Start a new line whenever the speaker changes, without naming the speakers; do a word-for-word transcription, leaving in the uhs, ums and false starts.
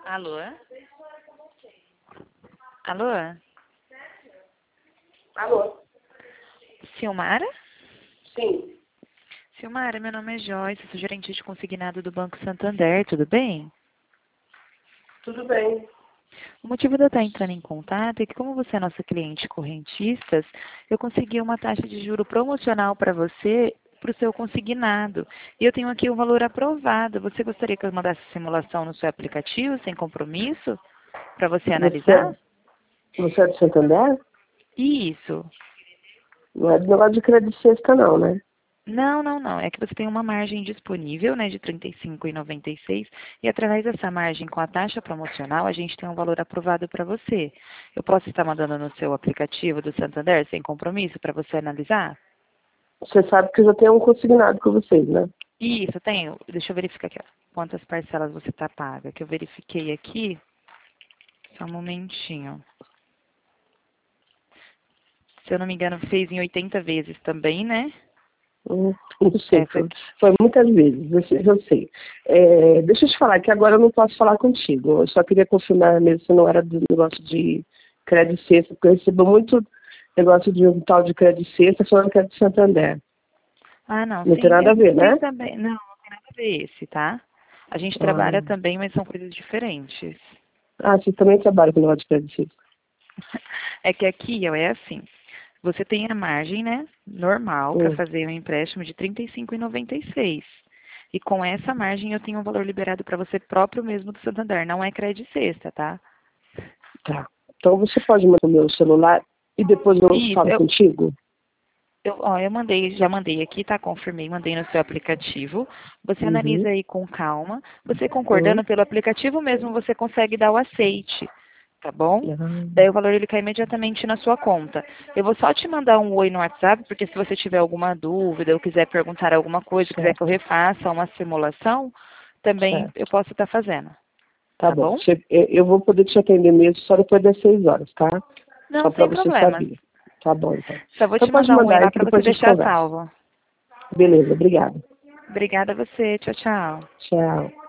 Alô? Alô?
Alô?
Silmara?
Sim.
Silmara, meu nome é Joyce, sou gerente de consignado do Banco Santander, tudo bem?
Tudo bem.
O motivo de eu estar entrando em contato é que, como você é nossa cliente correntistas, eu consegui uma taxa de juro promocional para você, para o seu consignado. E eu tenho aqui o valor aprovado. Você gostaria que eu mandasse simulação no seu aplicativo, sem compromisso, para você analisar?
Você, você é de Santander?
Isso.
Não é do negócio de crédito sexta, não, né?
Não, não, não. É que você tem uma margem disponível, né, de trinta e cinco reais e noventa e seis centavos, e através dessa margem, com a taxa promocional, a gente tem um valor aprovado para você. Eu posso estar mandando no seu aplicativo do Santander, sem compromisso, para você analisar?
Você sabe que eu já tenho um consignado com vocês, né?
Isso, tenho. Deixa eu verificar aqui, ó, quantas parcelas você está paga, que eu verifiquei aqui. Só um momentinho. Se eu não me engano, fez em oitenta vezes também, né?
Hum, Não sei,
É, foi...
foi, foi muitas vezes, eu sei. Eu sei. É, deixa eu te falar que agora eu não posso falar contigo. Eu só queria confirmar mesmo se não era do negócio de crédito sexta, porque eu recebo muito negócio de um tal de crédito sexta falando que é de Santander.
Ah, não,
Não tem
sim,
nada
a
a ver,
gente tem
né?
também. Não, não tem nada a ver esse, tá? A gente trabalha
Ah,
também, mas são coisas diferentes.
ah você também trabalha com negócio de crédito sexta.
É que aqui, ó, é assim. Você tem a margem, né, normal para
Hum,
fazer um empréstimo de trinta e cinco reais e noventa e seis centavos. E com essa margem eu tenho um valor liberado para você próprio mesmo do Santander. Não é crédito sexta, tá?
tá. Então você pode mandar o meu celular e depois eu
Isso,
falo
eu,
contigo?
eu, ó, eu mandei, já mandei aqui, tá? Confirmei, mandei no seu aplicativo. Você
Uhum.
analisa aí com calma. Você
Uhum.
concordando pelo aplicativo mesmo, você consegue dar o aceite, tá bom? Daí
Ah,
o valor ele cai imediatamente na sua conta. Eu vou só te mandar um oi no WhatsApp, porque se você tiver alguma dúvida ou quiser perguntar alguma coisa, quiser que eu
certo,
refaça uma simulação, também
certo.
eu posso estar fazendo,
Tá
tá
bom.
bom?
Você- eu eu vou poder te atender mesmo só depois das seis horas, tá? Só
Não,
para
sem
você
problemas.
saber. Tá bom, então.
Só vou
Então
te
pode
mandar um oi
mandar aí
lá
que
para você
depois a gente
deixar
conversa.
salvo.
Beleza, obrigada.
Obrigada a você. Tchau, tchau.
Tchau.